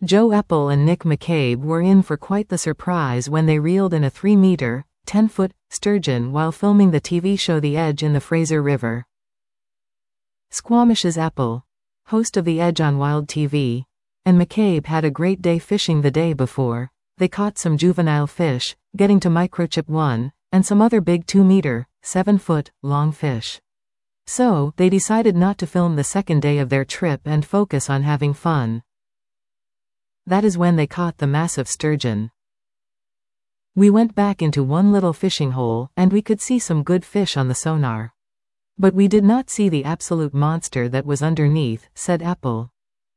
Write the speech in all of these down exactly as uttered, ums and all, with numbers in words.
Joe Epple and Nick McCabe were in for quite the surprise when they reeled in a three meter, ten foot sturgeon while filming the T V show The Edge in the Fraser River. Squamish's Epple, host of The Edge on Wild T V, and McCabe had a great day fishing the day before. They caught some juvenile fish, getting to microchip one, and some other big two meter, seven foot, long fish. So, they decided not to film the second day of their trip and focus on having fun. That is when they caught the massive sturgeon. We went back into one little fishing hole, and we could see some good fish on the sonar. But we did not see the absolute monster that was underneath, said Epple.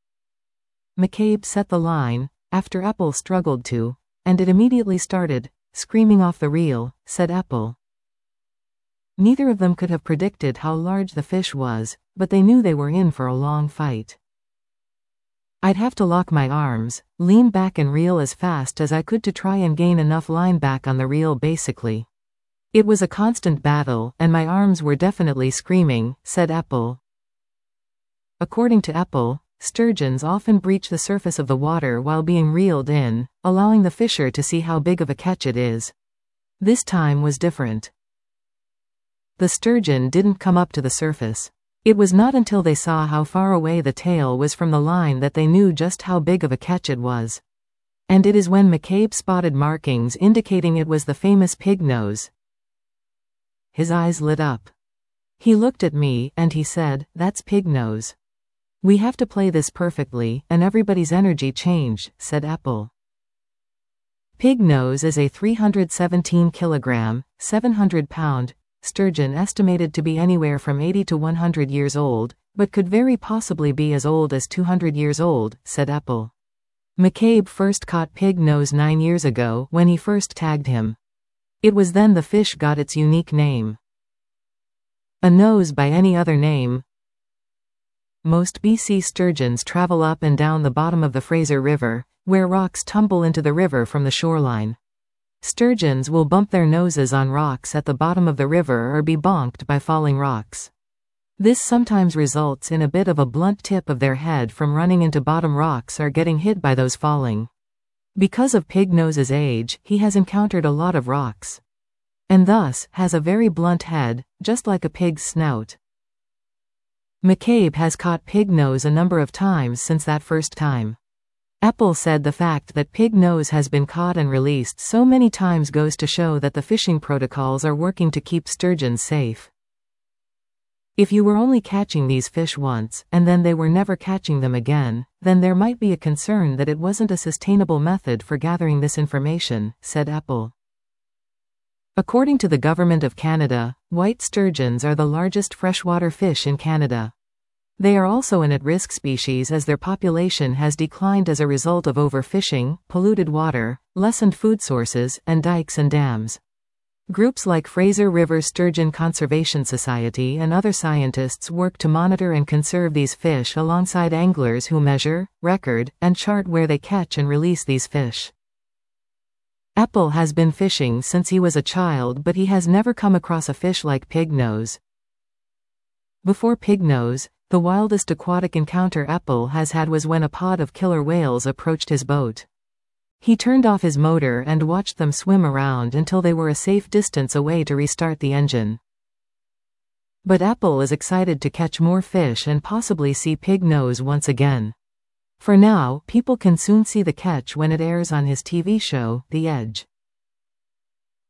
McCabe set the line, after Epple struggled to, and it immediately started screaming off the reel, said Epple. Neither of them could have predicted how large the fish was, but they knew they were in for a long fight. I'd have to lock my arms, lean back and reel as fast as I could to try and gain enough line back on the reel basically. It was a constant battle, and my arms were definitely screaming, said Epple. According to Epple, sturgeons often breach the surface of the water while being reeled in, allowing the fisher to see how big of a catch it is. This time was different. The sturgeon didn't come up to the surface. It was not until they saw how far away the tail was from the line that they knew just how big of a catch it was. And it is when McCabe spotted markings indicating it was the famous pig nose. His eyes lit up. He looked at me and he said, "That's pig nose. We have to play this perfectly," and everybody's energy changed, said Epple. Pig nose is a three hundred seventeen kilogram, seven hundred pound, sturgeon estimated to be anywhere from eighty to one hundred years old, but could very possibly be as old as two hundred years old, said Epple. McCabe first caught pig nose nine years ago when he first tagged him. It was then the fish got its unique name. A nose by any other name. Most B C sturgeons travel up and down the bottom of the Fraser River, where rocks tumble into the river from the shoreline. Sturgeons will bump their noses on rocks at the bottom of the river or be bonked by falling rocks. This sometimes results in a bit of a blunt tip of their head from running into bottom rocks or getting hit by those falling. Because of Pig Nose's age, he has encountered a lot of rocks. And thus, has a very blunt head, just like a pig's snout. McCabe has caught Pig Nose a number of times since that first time. Epple said the fact that Pig Nose has been caught and released so many times goes to show that the fishing protocols are working to keep sturgeons safe. If you were only catching these fish once, and then they were never catching them again, then there might be a concern that it wasn't a sustainable method for gathering this information, said Epple. According to the Government of Canada, white sturgeons are the largest freshwater fish in Canada. They are also an at-risk species as their population has declined as a result of overfishing, polluted water, lessened food sources, and dikes and dams. Groups like Fraser River Sturgeon Conservation Society and other scientists work to monitor and conserve these fish alongside anglers who measure, record, and chart where they catch and release these fish. Epple has been fishing since he was a child, but he has never come across a fish like Pig Nose. Before Pig Nose, the wildest aquatic encounter Epple has had was when a pod of killer whales approached his boat. He turned off his motor and watched them swim around until they were a safe distance away to restart the engine. But Epple is excited to catch more fish and possibly see Pig Nose once again. For now, people can soon see the catch when it airs on his T V show, The Edge.